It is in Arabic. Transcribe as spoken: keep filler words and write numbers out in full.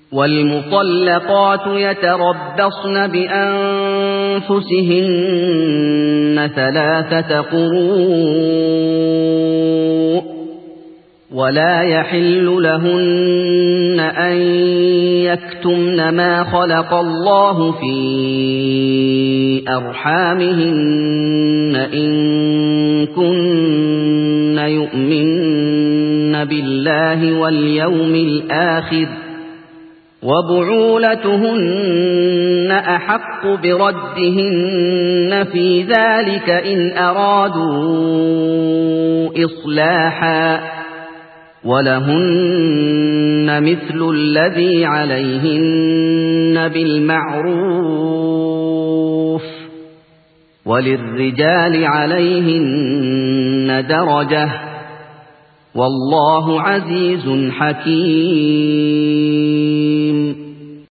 وَالْمُطَلَّقَاتُ يَتَرَبَّصْنَ بِأَنفُسِهِنَّ ثَلَاثَةَ قُرُوءٍ ۚ وَلَا يَحِلُّ لَهُنَّ أَن يَكْتُمْنَ مَا خَلَقَ اللَّهُ فِي أَرْحَامِهِنَّ إِن كُنَّ يُؤْمِنَّ بِاللَّهِ وَالْيَوْمِ الْآخِرِ ۚ وَبُعُولَتُهُنَّ أَحَقُّ بِرَدِّهِنَّ فِي ذَلِكَ إِنْ أَرَادُوا إِصْلَاحًا ۚ وَلَهُنَّ مِثْلُ الَّذِي عَلَيْهِنَّ بِالْمَعْرُوفِ ۚ وَلِلرِّجَالِ عَلَيْهِنَّ دَرَجَةٌ ۗ وَاللَّهُ عَزِيزٌ حَكِيمٌ.